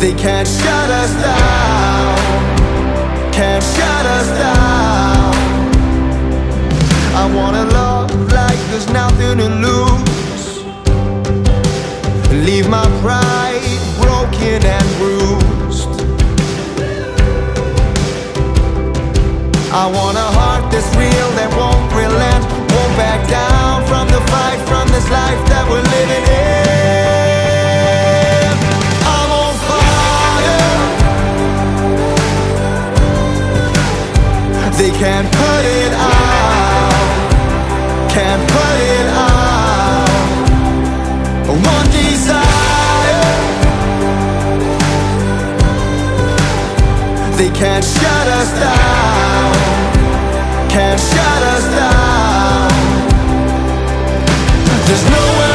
They can't shut us down, can't shut us down. I wanna love like there's nothing to lose, leave my pride broken and bruised. I want a heart that's real, that won't relent, won't back down from the fight, from this life that we're living in. I'm on fire. They can't put it out, can't put it out. One desire, they can't shut us down.